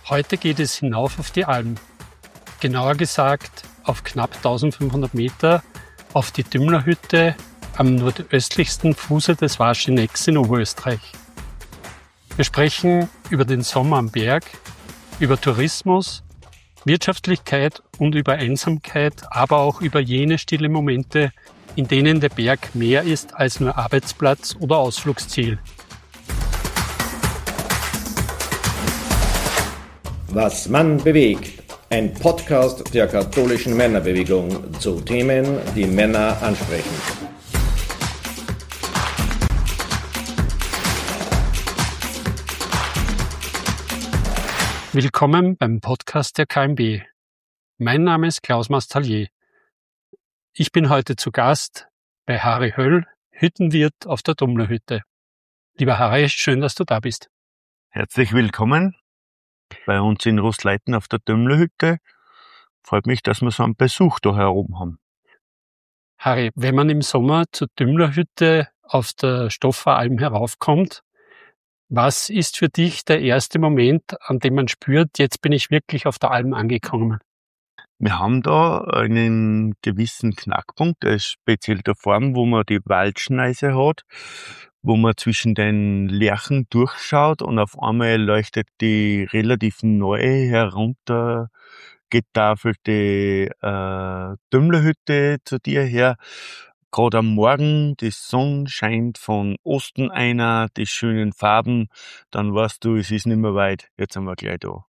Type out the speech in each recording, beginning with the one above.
Heute geht es hinauf auf die Alm. Genauer gesagt auf knapp 1500 Meter auf die Dümmlerhütte am nordöstlichsten Fuße des Varschinecks in Oberösterreich. Wir sprechen über den Sommer am Berg, über Tourismus, Wirtschaftlichkeit und über Einsamkeit, aber auch über jene stille Momente, in denen der Berg mehr ist als nur Arbeitsplatz oder Ausflugsziel. Was Mann bewegt. Ein Podcast der katholischen Männerbewegung zu Themen, die Männer ansprechen. Willkommen beim Podcast der KMB. Mein Name ist Klaus Mastallier. Ich bin heute zu Gast bei Harry Höll, Hüttenwirt auf der Dummlerhütte. Lieber Harry, schön, dass du da bist. Herzlich willkommen bei uns in Rostleiten auf der Dümmlerhütte. Freut mich, dass wir so einen Besuch da heroben haben. Harry, wenn man im Sommer zur Dümmlerhütte auf der Stofferalm heraufkommt, was ist für dich der erste Moment, an dem man spürt, jetzt bin ich wirklich auf der Alm angekommen? Wir haben da einen gewissen Knackpunkt, der ist speziell der Form, wo man die Waldschneise hat, wo man zwischen den Lärchen durchschaut und auf einmal leuchtet die relativ neu heruntergetafelte Dümmlerhütte zu dir her. Gerade am Morgen, die Sonne scheint von Osten einer, die schönen Farben, dann weißt du, es ist nicht mehr weit, jetzt sind wir gleich da.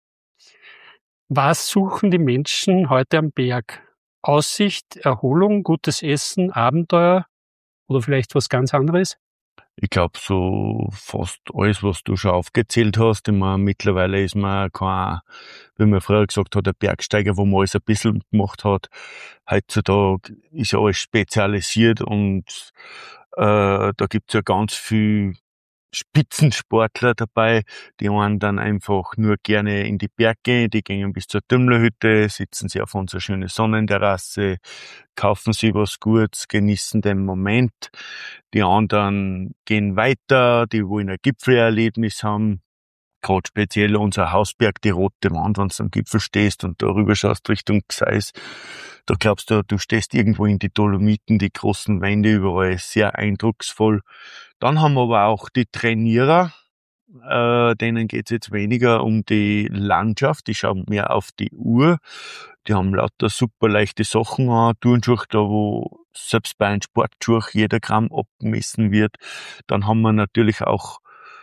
Was suchen die Menschen heute am Berg? Aussicht, Erholung, gutes Essen, Abenteuer oder vielleicht was ganz anderes? Ich glaube, so fast alles, was du schon aufgezählt hast. Ich meine, mittlerweile ist man kein, wie man früher gesagt hat, ein Bergsteiger, wo man alles ein bisschen gemacht hat. Heutzutage ist ja alles spezialisiert und da gibt's ja ganz viel Spitzensportler dabei, die einen dann einfach nur gerne in die Berge gehen, die gehen bis zur Dümmlerhütte, sitzen sie auf unserer schönen Sonnenterrasse, kaufen sie was Gutes, genießen den Moment. Die anderen gehen weiter, die wollen ein Gipfelerlebnis haben. Gerade speziell unser Hausberg, die Rote Wand, wenn du am Gipfel stehst und darüber schaust Richtung Gseis, da glaubst du, du stehst irgendwo in die Dolomiten, die großen Wände überall, sehr eindrucksvoll. Dann haben wir aber auch die Trainierer, denen geht's jetzt weniger um die Landschaft, die schauen mehr auf die Uhr. Die haben lauter super leichte Sachen an, Turnschuhe da, wo selbst bei einem Sportschuh jeder Gramm abgemessen wird. Dann haben wir natürlich auch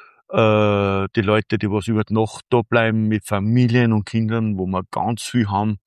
die Leute, die was über die Nacht da bleiben mit Familien und Kindern, wo wir ganz viel haben.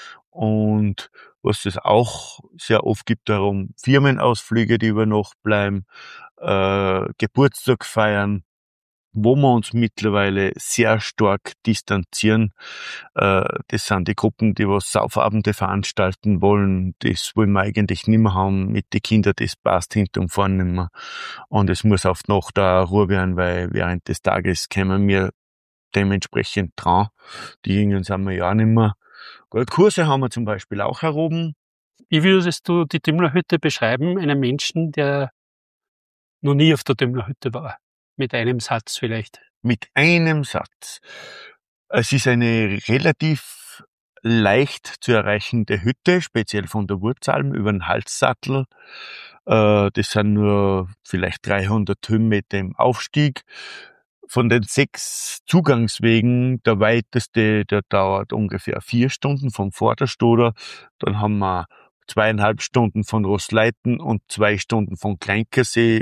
Und was es auch sehr oft gibt, darum Firmenausflüge, die über Nacht bleiben, Geburtstag feiern, wo wir uns mittlerweile sehr stark distanzieren. Das sind die Gruppen, die was Saufabende veranstalten wollen. Das wollen wir eigentlich nicht mehr haben mit den Kindern, das passt hinten und vorne nicht mehr. Und es muss auf die Nacht da Ruhe werden, weil während des Tages kommen wir dementsprechend dran. Die Jüngeren sind wir ja auch nicht mehr. Kurse haben wir zum Beispiel auch heroben. Wie würdest du die Dümmlerhütte beschreiben, einem Menschen, der noch nie auf der Dümmlerhütte war? Mit einem Satz vielleicht. Mit einem Satz. Es ist eine relativ leicht zu erreichende Hütte, speziell von der Wurzalm über den Halssattel. Das sind nur vielleicht 300 Höhenmeter im Aufstieg. Von den 6 Zugangswegen, der weiteste, der dauert ungefähr 4 Stunden vom Vorderstoder. Dann haben wir 2,5 Stunden von Rostleiten und 2 Stunden von Kleinkasee,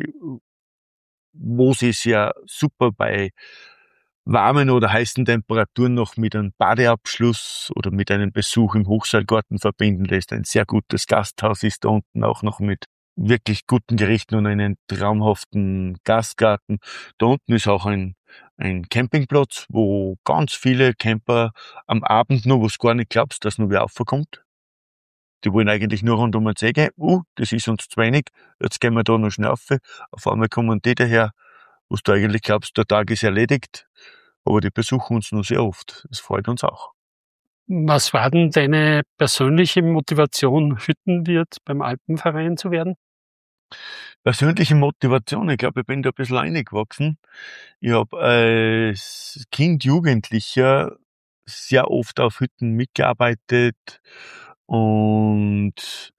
wo sie es ja super bei warmen oder heißen Temperaturen noch mit einem Badeabschluss oder mit einem Besuch im Hochseilgarten verbinden lässt. Ein sehr gutes Gasthaus ist da unten auch noch mit wirklich guten Gerichten und einen traumhaften Gastgarten. Da unten ist auch ein Campingplatz, wo ganz viele Camper am Abend noch, wo du gar nicht glaubst, dass noch wer raufkommt. Die wollen eigentlich nur rund um den See gehen. Das ist uns zu wenig. Jetzt gehen wir da noch schnell rauf. Auf einmal kommen die daher, wo du eigentlich glaubst, der Tag ist erledigt. Aber die besuchen uns nur sehr oft. Das freut uns auch. Was war denn deine persönliche Motivation, Hüttenwirt beim Alpenverein zu werden? Persönliche Motivation, ich glaube, ich bin da ein bisschen reingewachsen. Ich habe als Kind, Jugendlicher sehr oft auf Hütten mitgearbeitet und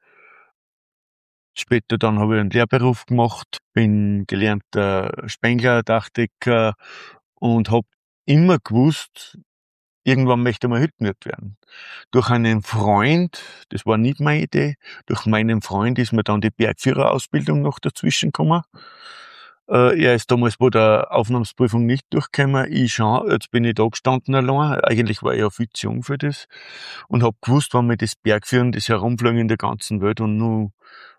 später dann habe ich einen Lehrberuf gemacht, bin gelernter Spengler, Dachdecker und habe immer gewusst, irgendwann möchte ich mal Hüttenwirt werden. Durch einen Freund, das war nicht meine Idee, durch meinen Freund ist mir dann die Bergführerausbildung noch dazwischen gekommen. Er ist damals bei der Aufnahmsprüfung nicht durchgekommen, ich schon, jetzt bin ich da gestanden allein. Eigentlich war ich ja viel zu jung für das und habe gewusst, wenn wir das Bergführen, das Herumfliegen in der ganzen Welt und nur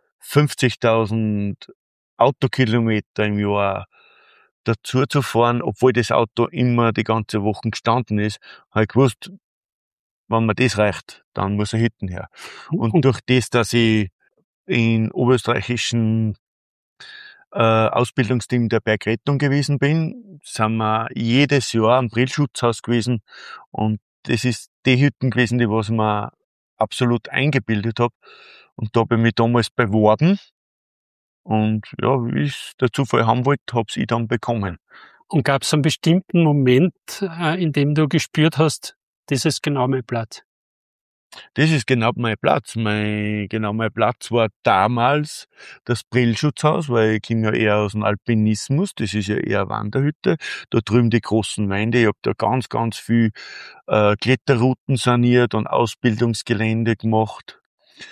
50.000 Autokilometer im Jahr dazu zu fahren, obwohl das Auto immer die ganze Woche gestanden ist, habe ich gewusst, wenn mir das reicht, dann muss er Hütten her. Und durch das, dass ich in oberösterreichischen Ausbildungsteam der Bergrettung gewesen bin, sind wir jedes Jahr am Brillschutzhaus gewesen und das ist die Hütten gewesen, die was ich mir absolut eingebildet habe. Und da habe ich mich damals beworben und ja, wie ich der Zufall haben wollte, habe ich dann bekommen. Und gab es einen bestimmten Moment, in dem du gespürt hast, das ist genau mein Platz? Das ist genau mein Platz. Mein Platz war damals das Brillschutzhaus, weil ich komme ja eher aus dem Alpinismus, das ist ja eher Wanderhütte. Da drüben die großen Wände, ich habe da ganz, ganz viel Kletterrouten saniert und Ausbildungsgelände gemacht.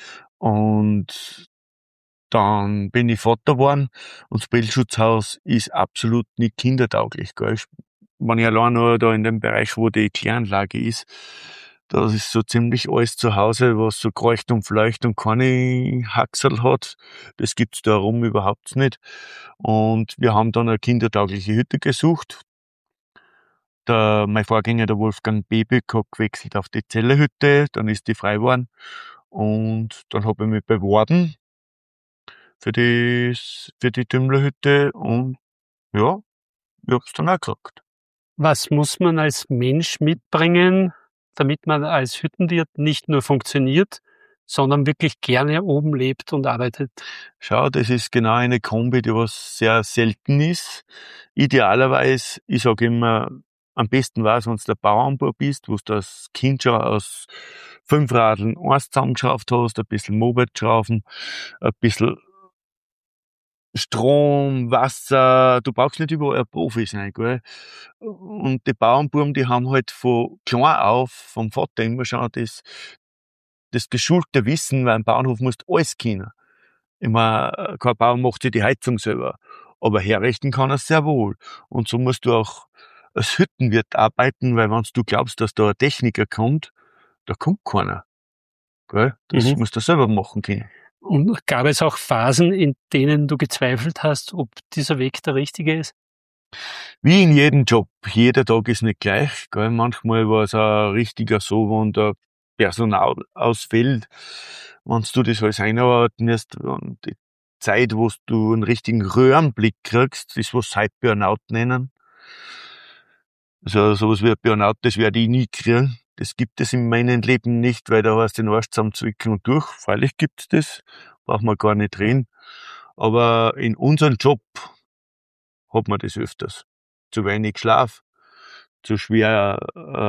Und dann bin ich Vater geworden und das Brillschutzhaus ist absolut nicht kindertauglich. Gell? Wenn ich allein nur da in dem Bereich, wo die Kläranlage ist, da ist so ziemlich alles zu Hause, was so kreucht und fleucht und keine Haxel hat. Das gibt's da rum überhaupt nicht. Und wir haben dann eine kindertaugliche Hütte gesucht. Mein Vorgänger, der Wolfgang Bebeck, hat gewechselt auf die Zellerhütte, dann ist die frei geworden. Und dann habe ich mich beworben für die Tümmlerhütte und ja, ich hab's dann auch gekriegt. Was muss man als Mensch mitbringen, damit man als Hüttenwirt nicht nur funktioniert, sondern wirklich gerne oben lebt und arbeitet? Schau, das ist genau eine Kombi, die was sehr selten ist. Idealerweise, ich sage immer, am besten war es, wenn du der Bauernbub bist, wo du das Kind schon aus 5 Radeln eins zusammengeschraubt hast, ein bisschen Moped schrauben, ein bisschen Strom, Wasser, du brauchst nicht überall ein Profi sein, gell? Und die Bauernbuben, die haben halt von klein auf, vom Vater immer schon das geschulte Wissen, weil im Bauernhof musst du alles können. Ich meine, kein Bauer macht sich die Heizung selber, aber herrichten kann er sehr wohl. Und so musst du auch als Hüttenwirt arbeiten, weil wenn du glaubst, dass da ein Techniker kommt, da kommt keiner. Gell? Das musst du selber machen können. Und gab es auch Phasen, in denen du gezweifelt hast, ob dieser Weg der richtige ist? Wie in jedem Job. Jeder Tag ist nicht gleich. Gell? Manchmal war es auch richtiger so, wenn der Personal ausfällt, wenn du das alles einarbeiten musst, und die Zeit, wo du einen richtigen Röhrenblick kriegst, ist, was sie heute Burnout nennen. Also sowas wie ein Burnout, das werde ich nie kriegen. Das gibt es in meinem Leben nicht, weil da heißt den Arsch zusammenzwicken und durch. Freilich gibt's das, braucht man gar nicht reden. Aber in unserem Job hat man das öfters. Zu wenig Schlaf, zu schwer,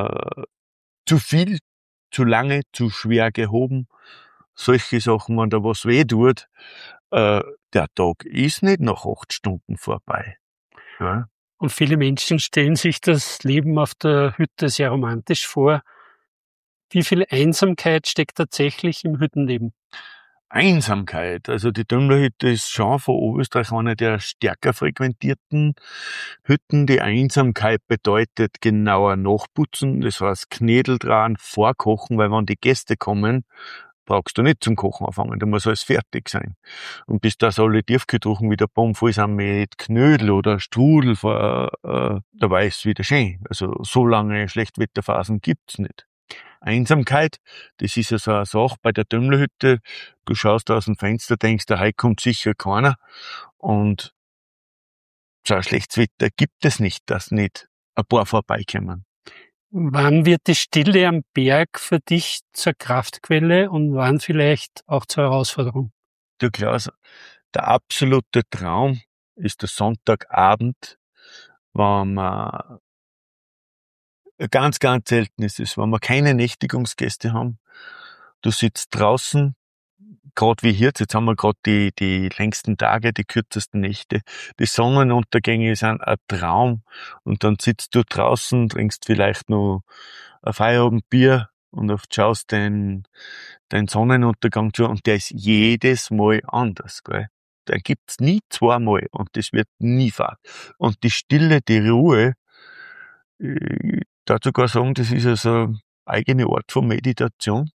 zu viel, zu lange, zu schwer gehoben. Solche Sachen, wenn da was weh tut, der Tag ist nicht nach 8 Stunden vorbei. Ja. Und viele Menschen stellen sich das Leben auf der Hütte sehr romantisch vor. Wie viel Einsamkeit steckt tatsächlich im Hüttenleben? Einsamkeit. Also die Tümmlerhütte ist schon von Oberösterreich eine der stärker frequentierten Hütten. Die Einsamkeit bedeutet genauer nachputzen, das heißt Knädel dran, vorkochen, weil wenn die Gäste kommen, brauchst du nicht zum Kochen anfangen, da muss alles fertig sein. Und bis das alle Tiefkühltruchen wieder Pommes voll sind mit Knödel oder Strudel, dabei ist es wieder schön. Also so lange Schlechtwetterphasen gibt's nicht. Einsamkeit, das ist ja so eine Sache bei der Tümmlerhütte. Du schaust aus dem Fenster, denkst, heute kommt sicher keiner. Und so ein schlechtes Wetter gibt es nicht, dass nicht ein paar vorbeikommen. Wann wird die Stille am Berg für dich zur Kraftquelle und wann vielleicht auch zur Herausforderung? Du Klaus, der absolute Traum ist der Sonntagabend, wenn man Ganz, ganz selten ist es, wenn wir keine Nächtigungsgäste haben. Du sitzt draußen, gerade wie jetzt haben wir gerade die längsten Tage, die kürzesten Nächte. Die Sonnenuntergänge sind ein Traum. Und dann sitzt du draußen, trinkst vielleicht noch ein Feierabendbier und oft schaust den Sonnenuntergang zu und der ist jedes Mal anders, gell. Den gibt's nie zweimal und das wird nie fad. Und die Stille, die Ruhe, ich darf sogar sagen, das ist also eine eigene Art von Meditation.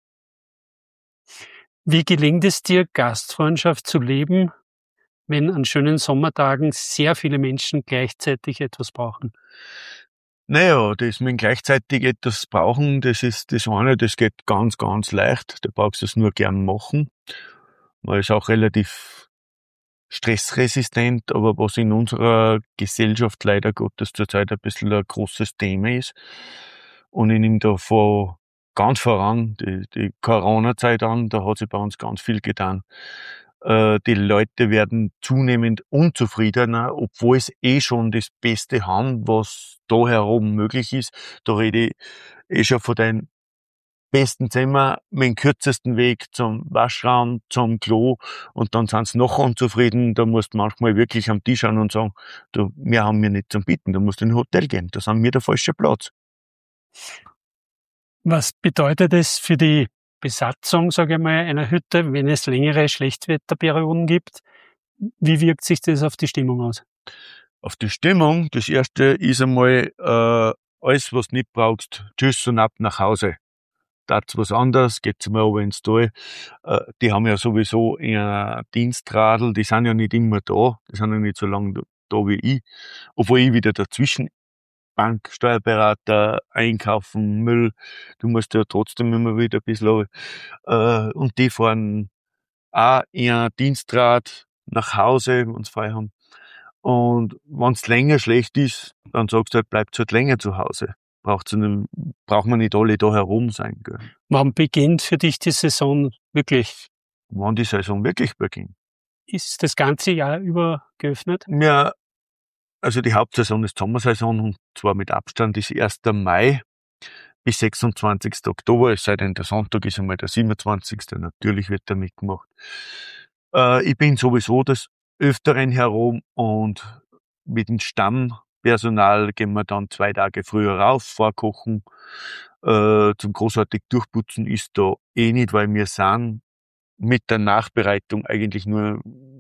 Wie gelingt es dir, Gastfreundschaft zu leben, wenn an schönen Sommertagen sehr viele Menschen gleichzeitig etwas brauchen? Naja, das mit gleichzeitig etwas brauchen, das ist das eine, das geht ganz, ganz leicht. Da brauchst du es nur gern machen. Man ist auch relativ stressresistent, aber was in unserer Gesellschaft leider Gottes zurzeit ein bisschen ein großes Thema ist. Und ich nehme da ganz voran die Corona-Zeit an, da hat sich bei uns ganz viel getan. Die Leute werden zunehmend unzufriedener, obwohl es schon das Beste haben, was da herum möglich ist. Da rede ich schon von den besten Zimmer mit dem kürzesten Weg zum Waschraum, zum Klo und dann sind sie noch unzufrieden. Da musst du manchmal wirklich am Tisch schauen und sagen, du, wir haben mir nicht zum Bieten, du musst in ein Hotel gehen, da sind wir der falsche Platz. Was bedeutet es für die Besatzung, sage ich mal, einer Hütte, wenn es längere Schlechtwetterperioden gibt? Wie wirkt sich das auf die Stimmung aus? Auf die Stimmung, das erste ist einmal, alles was du nicht brauchst, tschüss und ab nach Hause. Tat's was anderes, geht's mal runter ins Tal. Die haben ja sowieso ein Dienstradl, die sind ja nicht immer da, die sind ja nicht so lange da wie ich. Obwohl ich wieder dazwischen Bank, Steuerberater, Einkaufen, Müll, du musst ja trotzdem immer wieder ein bisschen, und die fahren auch ihr Dienstrad nach Hause, wenn's frei haben. Und wenn's länger schlecht ist, dann sagst du halt, bleibt halt länger zu Hause. Braucht man nicht alle da herum sein, gell. Wann beginnt für dich die Saison wirklich? Wann die Saison wirklich beginnt. Ist das ganze Jahr über geöffnet? Ja, also die Hauptsaison ist Sommersaison und zwar mit Abstand ist 1. Mai bis 26. Oktober, es sei denn, der Sonntag ist einmal der 27. Natürlich wird da mitgemacht. Ich bin sowieso des Öfteren herum und mit dem Stammpersonal gehen wir dann 2 Tage früher rauf, vorkochen. Zum großartig durchputzen ist da eh nicht, weil wir sind mit der Nachbereitung eigentlich nur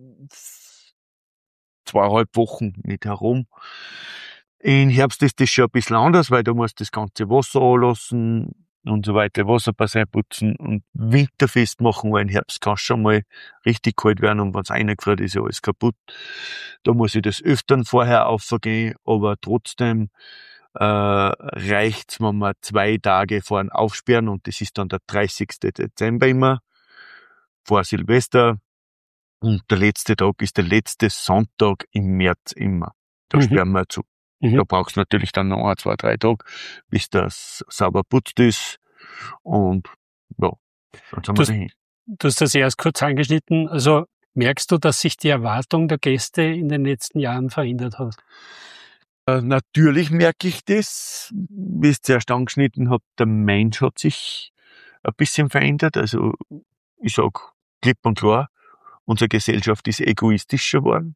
2,5 Wochen nicht herum. Im Herbst ist das schon ein bisschen anders, weil du musst das ganze Wasser anlassen und so weiter, Wasserbassin putzen und winterfest machen, weil im Herbst kann es schon mal richtig kalt werden und wenn es reingefriert ist, ja alles kaputt. Da muss ich das öfteren vorher aufgehen, aber trotzdem reicht's, wenn wir 2 Tage vor dem Aufsperren und das ist dann der 30. Dezember immer, vor Silvester. Und der letzte Tag ist der letzte Sonntag im März immer. Da sperren wir zu. Da brauchst du natürlich dann noch 1, 2, 3 Tage, bis das sauber putzt ist. Und ja, dann sind wir dahin. Du hast das erst kurz angeschnitten. Also merkst du, dass sich die Erwartung der Gäste in den letzten Jahren verändert hat? Natürlich merke ich das. Wie ich es zuerst angeschnitten habe, der Mensch hat sich ein bisschen verändert. Also ich sag klipp und klar, unsere Gesellschaft ist egoistischer geworden.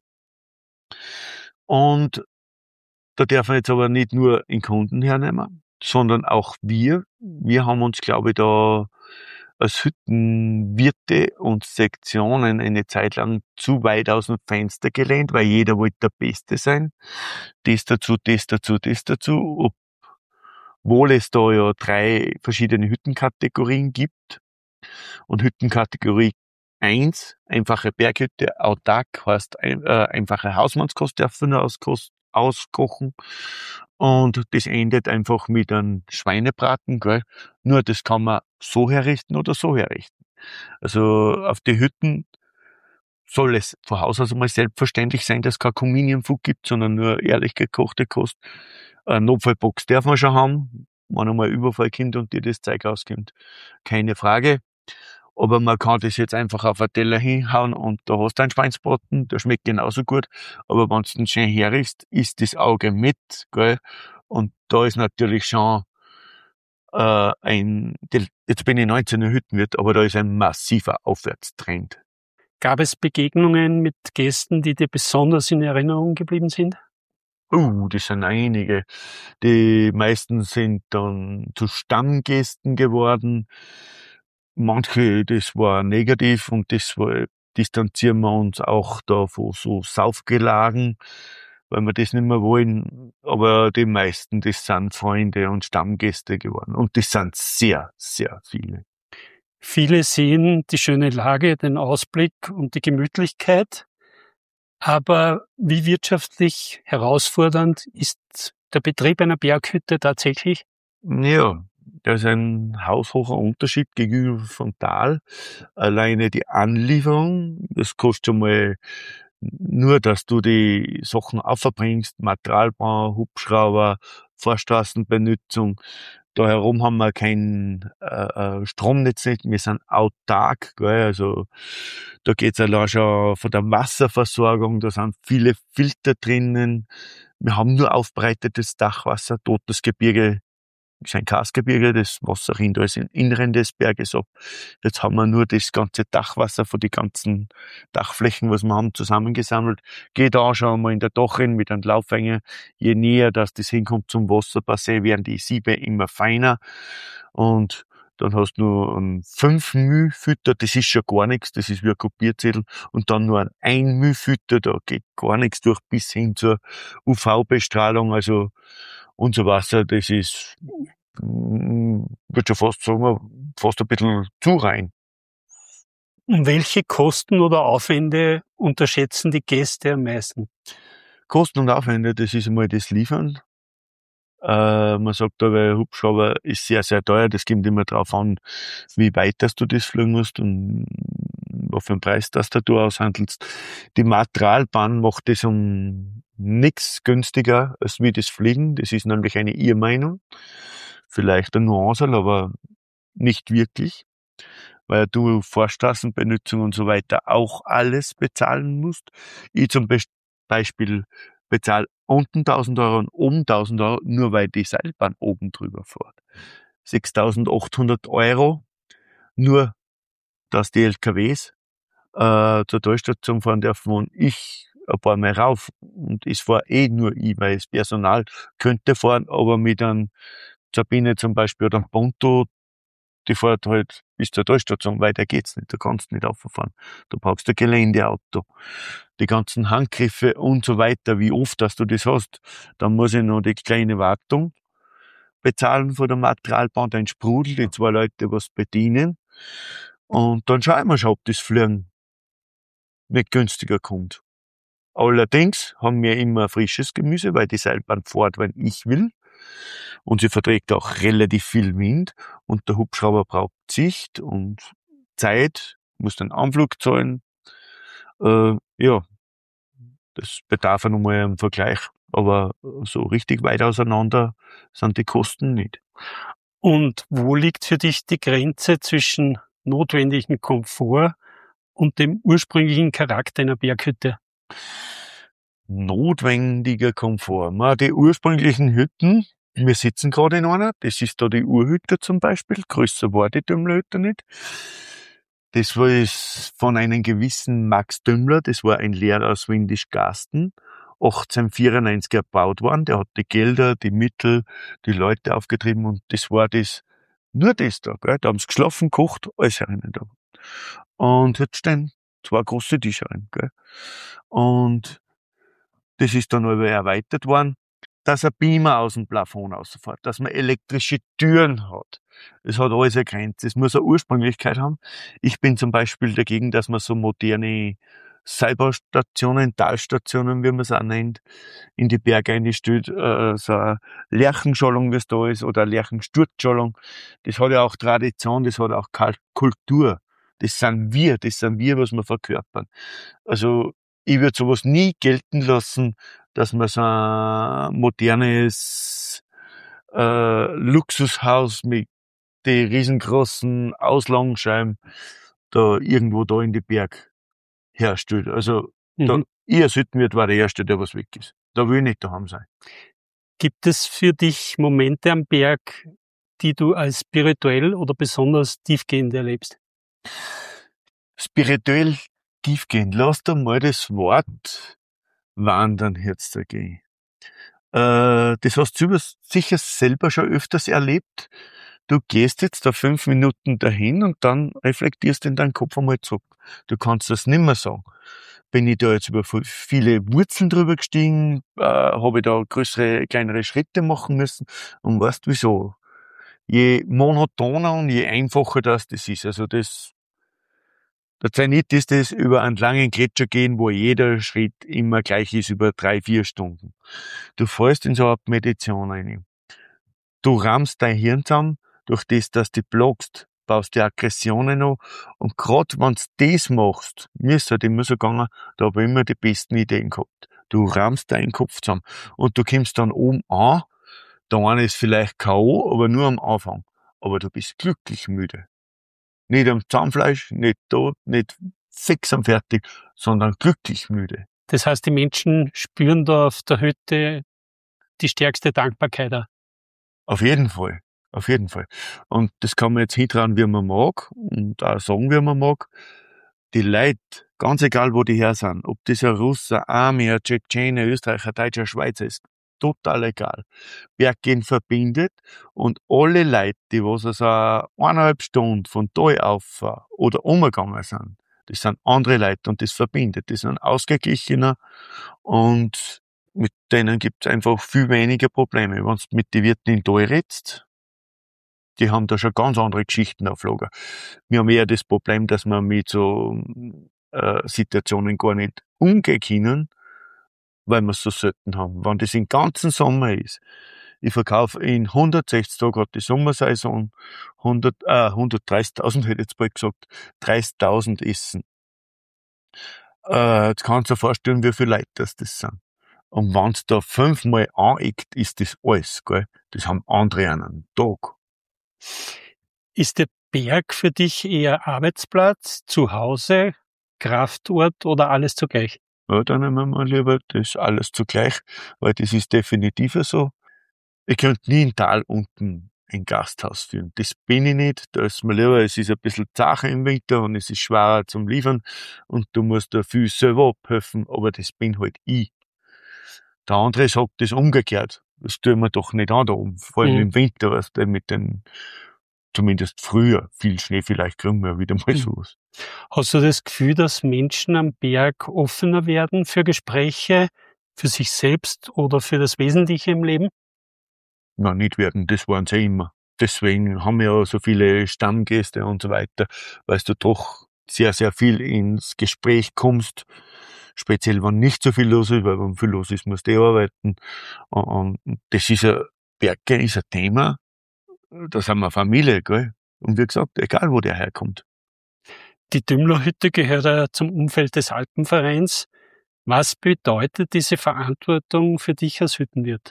Und da darf man jetzt aber nicht nur den Kunden hernehmen, sondern auch wir. Wir haben uns, glaube ich, da als Hüttenwirte und Sektionen eine Zeit lang zu weit aus dem Fenster gelehnt, weil jeder wollte der Beste sein. Das dazu, das dazu, das dazu. Obwohl es da ja 3 verschiedene Hüttenkategorien gibt. Und Hüttenkategorie 1, einfache Berghütte, autark, heißt einfache Hausmannskost dürfen wir auskochen. Und das endet einfach mit einem Schweinebraten, gell. Nur das kann man so herrichten oder so herrichten. Also auf die Hütten soll es von Haus aus einmal selbstverständlich sein, dass es kein Convenience Food gibt, sondern nur ehrlich gekochte Kost. Eine Notfallbox darf man schon haben, wenn einmal Überfall kommt und dir das Zeug rauskommt. Keine Frage. Aber man kann das jetzt einfach auf einen Teller hinhauen und da hast du einen Schweinsbraten, der schmeckt genauso gut. Aber wenn du den schön herrichst, isst das Auge mit, gell? Und da ist natürlich schon jetzt bin ich 19 Hüttenwirt, aber da ist ein massiver Aufwärtstrend. Gab es Begegnungen mit Gästen, die dir besonders in Erinnerung geblieben sind? Das sind einige. Die meisten sind dann zu Stammgästen geworden. Manche, das war negativ und distanzieren wir uns auch da von so Saufgelagen, weil wir das nicht mehr wollen. Aber die meisten, das sind Freunde und Stammgäste geworden. Und das sind sehr, sehr viele. Viele sehen die schöne Lage, den Ausblick und die Gemütlichkeit. Aber wie wirtschaftlich herausfordernd ist der Betrieb einer Berghütte tatsächlich? Ja, da ist ein haushoher Unterschied gegenüber vom Tal. Alleine die Anlieferung, das kostet schon mal nur, dass du die Sachen aufbringst, Materialbau, Hubschrauber, Vorstraßenbenutzung. Da herum haben wir kein Stromnetz nicht, wir sind autark, gell? Also da geht's allein schon von der Wasserversorgung, da sind viele Filter drinnen. Wir haben nur aufbereitetes Dachwasser, totes Gebirge ist ein Karstgebirge, das Wasser rinnt alles im Inneren des Berges ab. Jetzt haben wir nur das ganze Dachwasser von die ganzen Dachflächen, was wir haben, zusammengesammelt. Geht auch schon mal in der Dachrinne mit einem Laufhänger. Je näher, dass das hinkommt zum Wasserbassin, werden die Siebe immer feiner. Und dann hast du nur einen 5 μ Fütter, das ist schon gar nichts, das ist wie ein Kopierzettel. Und dann nur ein 1 μ Fütter, da geht gar nichts durch, bis hin zur UV-Bestrahlung, also unser Wasser, das ist, würde schon fast sagen, fast ein bisschen zu rein. Und welche Kosten oder Aufwände unterschätzen die Gäste am meisten? Kosten und Aufwände, das ist einmal das Liefern. Man sagt aber, Hubschrauber ist sehr, sehr teuer. Das kommt immer drauf an, wie weit dass du das fliegen musst und was für einen Preis dass du aushandelst. Die Materialbahn macht das um nichts günstiger als wie das Fliegen. Das ist nämlich eine Irrmeinung. Vielleicht eine Nuance, aber nicht wirklich, weil du Vorstraßenbenutzung und so weiter auch alles bezahlen musst. Ich zum Beispiel bezahle unten 1.000 € und oben 1.000 €, nur weil die Seilbahn oben drüber fährt. 6.800 €, nur dass die LKWs zur Talstation fahren dürfen und ich ein paar Mal rauf. Und es fahre nur ich, weil das Personal könnte fahren, aber mit einem Sabine zum Beispiel oder einem Ponto, die fährt halt bis zur Talstation, weiter geht's nicht, da kannst du nicht rauffahren. Du brauchst ein Geländeauto. Die ganzen Handgriffe und so weiter, wie oft, dass du das hast. Dann muss ich noch die kleine Wartung bezahlen von der Materialbahn, den Sprudel, die 2 Leute was bedienen. Und dann schauen wir schon, ob das Fliegen nicht günstiger kommt. Allerdings haben wir immer frisches Gemüse, weil die Seilbahn fährt, wenn ich will. Und sie verträgt auch relativ viel Wind. Und der Hubschrauber braucht Sicht und Zeit, muss den Anflug zahlen. Ja, das bedarf ja nochmal einen Vergleich. Aber so richtig weit auseinander sind die Kosten nicht. Und wo liegt für dich die Grenze zwischen notwendigem Komfort und dem ursprünglichen Charakter einer Berghütte? Notwendiger Komfort. Die ursprünglichen Hütten, wir sitzen gerade in einer, das ist da die Urhütte zum Beispiel, größer war die Dümmlerhütte nicht. Das war von einem gewissen Max Dümmler, das war ein Lehrer aus Windischgarsten, 1894 erbaut worden, der hat die Gelder, die Mittel, die Leute aufgetrieben und das war nur das da, gell? Da haben sie geschlafen, gekocht, alles herinnen da. Und jetzt stehen 2 große Tische rein, gell? Und das ist dann aber erweitert worden, dass ein Beamer aus dem Plafond rausfährt, dass man elektrische Türen hat. Es hat alles eine Grenze. Es muss eine Ursprünglichkeit haben. Ich bin zum Beispiel dagegen, dass man so moderne Seilbahstationen, Talstationen, wie man es auch nennt, in die Berge einstellt, so eine Lerchenschallung, wie es da ist, oder eine Lerchensturzschallung. Das hat ja auch Tradition, das hat auch Kultur. Das sind wir, was wir verkörpern. Also, ich würde sowas nie gelten lassen, dass man so ein modernes Luxushaus mit den riesengroßen Auslagenscheiben da irgendwo da in die Berg herstellt. Also ich als Hüttenwirt war der Erste, der was weg ist. Da will ich nicht daheim sein. Gibt es für dich Momente am Berg, die du als spirituell oder besonders tiefgehend erlebst? Spirituell tiefgehend. Lass da mal das Wort wandern jetzt gehen. Das hast du sicher selber schon öfters erlebt. Du gehst jetzt da 5 Minuten dahin und dann reflektierst in deinen Kopf einmal zurück. Du kannst das nimmer sagen. Bin ich da jetzt über viele Wurzeln drüber gestiegen? Habe ich da größere, kleinere Schritte machen müssen? Und weißt wieso? Je monotoner und je einfacher das ist. Also der Zenit ist es, über einen langen Gletscher gehen, wo jeder Schritt immer gleich ist, über 3-4 Stunden. Du fällst in so eine Art Meditation rein. Du rammst dein Hirn zusammen, durch das, dass du blockst, baust die Aggressionen an. Und grad wenn du das machst, mir ist halt immer so gegangen, da habe ich immer die besten Ideen gehabt. Du rammst deinen Kopf zusammen. Und du kommst dann oben an, der eine ist vielleicht K.O., aber nur am Anfang. Aber du bist glücklich müde. Nicht am Zahnfleisch, nicht tot, nicht fix am fertig, sondern glücklich müde. Das heißt, die Menschen spüren da auf der Hütte die stärkste Dankbarkeit auch. Auf jeden Fall. Auf jeden Fall. Und das kann man jetzt hintrauen, wie man mag und auch sagen, wie man mag. Die Leute, ganz egal wo die her sind, ob das ein Russer, Armier, Tschetschener, Österreicher, Deutscher, Schweizer ist, total egal. Berggehen verbindet und alle Leute, die was also 1,5 Stunden von da auf oder umgegangen sind, das sind andere Leute und das verbindet. Die sind ausgeglichener und mit denen gibt's einfach viel weniger Probleme. Wenn du mit den Wirten in Tal redst, die haben da schon ganz andere Geschichten auf Lager. Wir haben eher das Problem, dass wir mit so Situationen gar nicht umgehen können, weil wir es so selten haben. Wenn das den ganzen Sommer ist, ich verkaufe in 160 Tagen gerade die Sommersaison 130.000, hätte ich jetzt bald gesagt, 30.000 Essen. Jetzt kannst du dir vorstellen, wie viele Leute das sind. Und wenn's da 5-mal aneckt, ist das alles, gell? Das haben andere an einem Tag. Ist der Berg für dich eher Arbeitsplatz, Zuhause, Kraftort oder alles zugleich? Ja, dann nehmen wir mal lieber das alles zugleich, weil das ist definitiv so. Ich könnte nie im Tal unten ein Gasthaus führen. Das bin ich nicht. Da ist mir lieber, es ist ein bisschen zacher im Winter und es ist schwerer zum Liefern und du musst da viel selber abhelfen, aber das bin halt ich. Der andere sagt das umgekehrt. Das tun wir doch nicht an da oben. Vor allem im Winter, was der mit den, zumindest früher, viel Schnee, vielleicht kriegen wir wieder mal sowas. Hast du das Gefühl, dass Menschen am Berg offener werden für Gespräche, für sich selbst oder für das Wesentliche im Leben? Na, nicht werden, das waren sie immer. Deswegen haben wir ja so viele Stammgäste und so weiter, weil du doch sehr, sehr viel ins Gespräch kommst. Speziell, wenn nicht so viel los ist, weil wenn viel los ist, musst du arbeiten. Und das ist Berge ist ein Thema. Da sind wir Familie, gell? Und wie gesagt, egal wo der herkommt. Die Dümlerhütte gehört ja zum Umfeld des Alpenvereins. Was bedeutet diese Verantwortung für dich als Hüttenwirt?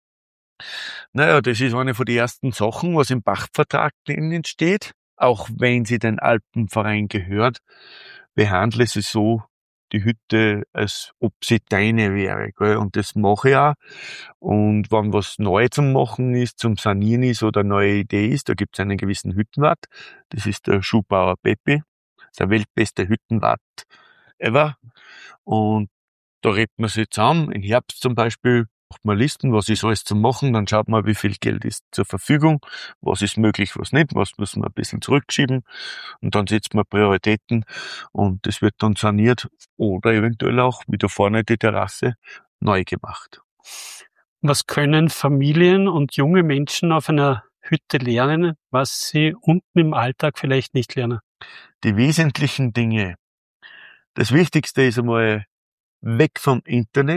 Naja, das ist eine von den ersten Sachen, was im Pachtvertrag drinnen steht. Auch wenn sie den Alpenverein gehört, behandle sie so die Hütte, als ob sie deine wäre. Gell? Und das mache ich auch. Und wenn was neu zum Machen ist, zum Sanieren ist oder eine neue Idee ist, da gibt es einen gewissen Hüttenwart. Das ist der Schuhbauer Peppi. Das ist der weltbeste Hüttenwart ever. Und da redet man sich zusammen. Im Herbst zum Beispiel macht man Listen, was ist alles zu machen. Dann schaut man, wie viel Geld ist zur Verfügung, was ist möglich, was nicht, was müssen wir ein bisschen zurückschieben. Und dann setzt man Prioritäten und das wird dann saniert oder eventuell auch wieder vorne die Terrasse neu gemacht. Was können Familien und junge Menschen auf einer Hütte lernen, was sie unten im Alltag vielleicht nicht lernen? Die wesentlichen Dinge. Das Wichtigste ist einmal weg vom Internet.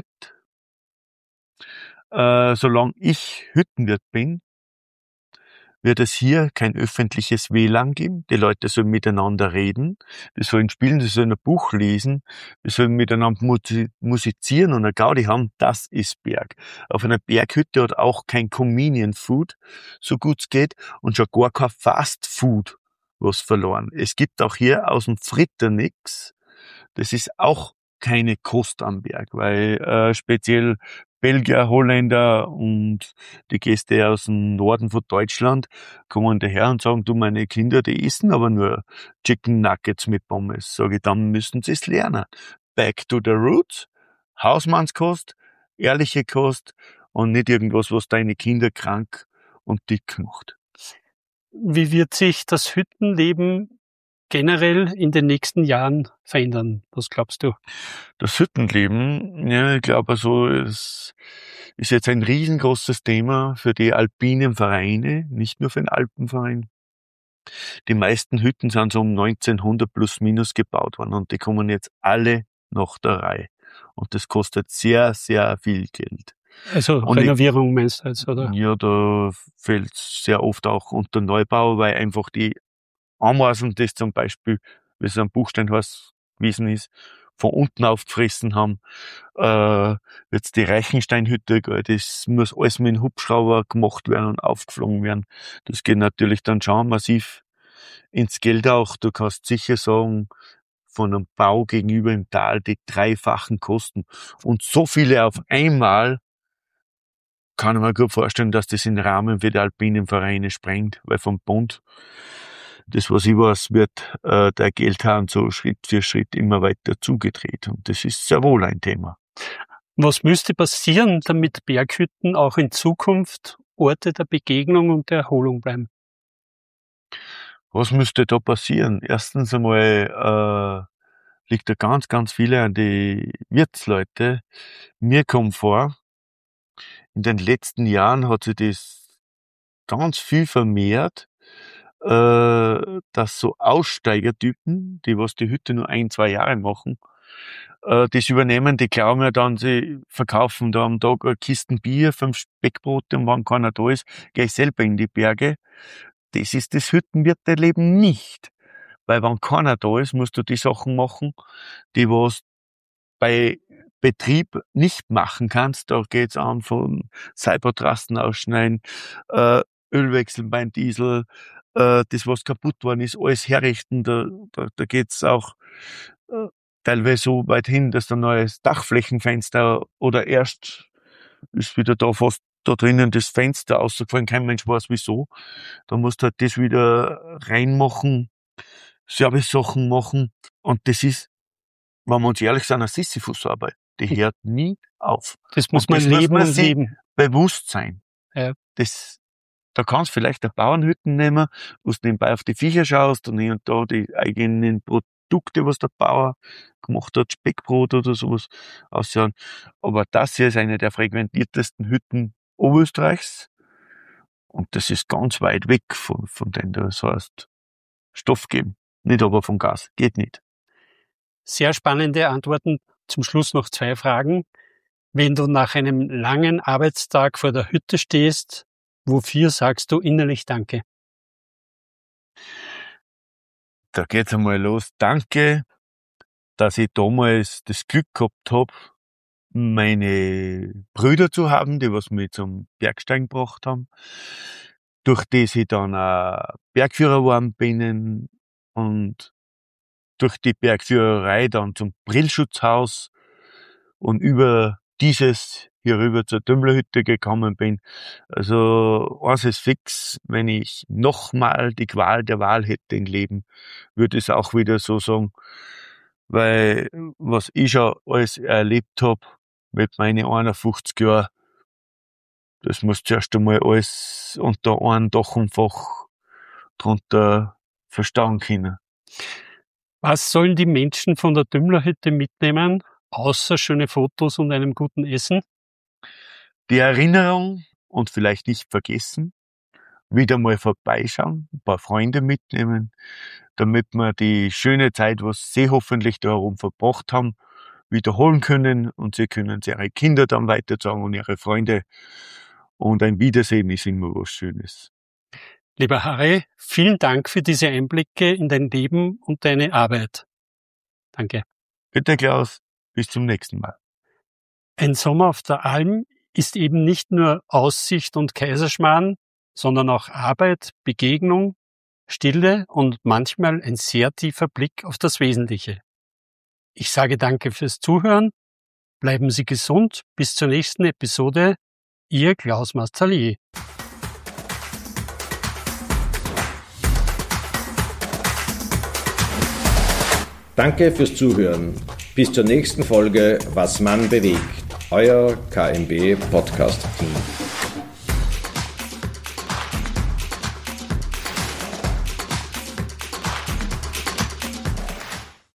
Solange ich Hüttenwirt bin, wird es hier kein öffentliches WLAN geben. Die Leute sollen miteinander reden, die sollen spielen, die sollen ein Buch lesen, die sollen miteinander musizieren und eine Gaudi haben. Das ist Berg. Auf einer Berghütte hat auch kein Convenient Food, so gut es geht, und schon gar kein Fast Food was verloren. Es gibt auch hier aus dem Fritter nix. Das ist auch keine Kost am Berg, weil speziell Belgier, Holländer und die Gäste aus dem Norden von Deutschland kommen daher und sagen, du, meine Kinder, die essen aber nur Chicken Nuggets mit Pommes. Sage ich, dann müssen sie es lernen. Back to the roots, Hausmannskost, ehrliche Kost und nicht irgendwas, was deine Kinder krank und dick macht. Wie wird sich das Hüttenleben generell in den nächsten Jahren verändern? Was glaubst du? Das Hüttenleben, ja, ich glaube, also, es ist jetzt ein riesengroßes Thema für die alpinen Vereine, nicht nur für den Alpenverein. Die meisten Hütten sind so um 1900 plus minus gebaut worden und die kommen jetzt alle nach der Reihe. Und das kostet sehr, sehr viel Geld. Also Und Renovierung meinst du jetzt, oder? ja, da fällt sehr oft auch unter Neubau, weil einfach die Ameisen, das zum Beispiel, wie es am Buchsteinhaus gewesen ist, von unten aufgefressen haben. Jetzt die Reichensteinhütte, gell, das muss alles mit dem Hubschrauber gemacht werden und aufgeflogen werden. Das geht natürlich dann schon massiv ins Geld auch. Du kannst sicher sagen, von einem Bau gegenüber im Tal die dreifachen Kosten. Und so viele auf einmal kann ich mir gut vorstellen, dass das den Rahmen für die alpinen Vereine sprengt, weil vom Bund, das was ich weiß, wird der Geldhahn so Schritt für Schritt immer weiter zugedreht. Und das ist sehr wohl ein Thema. Was müsste passieren, damit Berghütten auch in Zukunft Orte der Begegnung und der Erholung bleiben? Was müsste da passieren? Erstens einmal liegt da ganz, ganz viele an die Wirtsleute. Mir kommt vor, in den letzten Jahren hat sich das ganz viel vermehrt, dass so Aussteigertypen, die was die Hütte nur 1, 2 Jahre machen, das übernehmen, die glauben ja dann, sie verkaufen da am Tag eine Kisten Bier, 5 Speckbrote und wenn keiner da ist, gehe ich selber in die Berge. Das ist das Hüttenwirteleben nicht. Weil wenn keiner da ist, musst du die Sachen machen, die was bei Betrieb nicht machen kannst. Da geht's an von Seilbahntrassen ausschneiden, Ölwechseln beim Diesel, das was kaputt worden ist, alles herrichten. Da geht's auch teilweise so weit hin, dass ein neues Dachflächenfenster oder erst ist wieder da fast da drinnen das Fenster ausgefallen, kein Mensch weiß wieso. Da musst du halt das wieder reinmachen, Service-Sachen machen. Und das ist, wenn wir uns ehrlich sind, eine Sisyphus-Arbeit. Die hört nie auf. Das muss Und man das muss leben man und sich leben. bewusst sein. Ja. Da kannst du vielleicht eine Bauernhütten nehmen, wo du nebenbei auf die Viecher schaust und hier und da die eigenen Produkte, was der Bauer gemacht hat, Speckbrot oder sowas aussehen. Aber das hier ist eine der frequentiertesten Hütten Oberösterreichs. Und das ist ganz weit weg von denen. Das heißt, Stoff geben. Nicht aber vom Gas. Geht nicht. Sehr spannende Antworten. Zum Schluss noch 2 Fragen. Wenn du nach einem langen Arbeitstag vor der Hütte stehst, wofür sagst du innerlich Danke? Da geht's einmal los. Danke, dass ich damals das Glück gehabt habe, meine Brüder zu haben, die was mich zum Bergsteigen gebracht haben, durch die ich dann auch Bergführer geworden bin und durch die Bergführerei dann zum Brillschutzhaus und über dieses hier rüber zur Dümmlerhütte gekommen bin. Also eins ist fix, wenn ich nochmal die Qual der Wahl hätte im Leben, würde ich es auch wieder so sagen, weil was ich schon alles erlebt habe mit meinen 51 Jahren, das muss zuerst einmal alles unter einem Dach und Fach drunter verstauen können. Was sollen die Menschen von der Dümmlerhütte mitnehmen, außer schöne Fotos und einem guten Essen? Die Erinnerung und vielleicht nicht vergessen, wieder mal vorbeischauen, ein paar Freunde mitnehmen, damit wir die schöne Zeit, was sie hoffentlich da herum verbracht haben, wiederholen können und sie können es ihre Kinder dann weitersagen und ihre Freunde. Und ein Wiedersehen ist immer was Schönes. Lieber Harry, vielen Dank für diese Einblicke in dein Leben und deine Arbeit. Danke. Bitte Klaus, bis zum nächsten Mal. Ein Sommer auf der Alm ist eben nicht nur Aussicht und Kaiserschmarrn, sondern auch Arbeit, Begegnung, Stille und manchmal ein sehr tiefer Blick auf das Wesentliche. Ich sage danke fürs Zuhören Bleiben Sie gesund. Bis zur nächsten Episode. Ihr Klaus Marzalier. Danke fürs Zuhören. Bis zur nächsten Folge Was Mann bewegt. Euer KMB Podcast Team.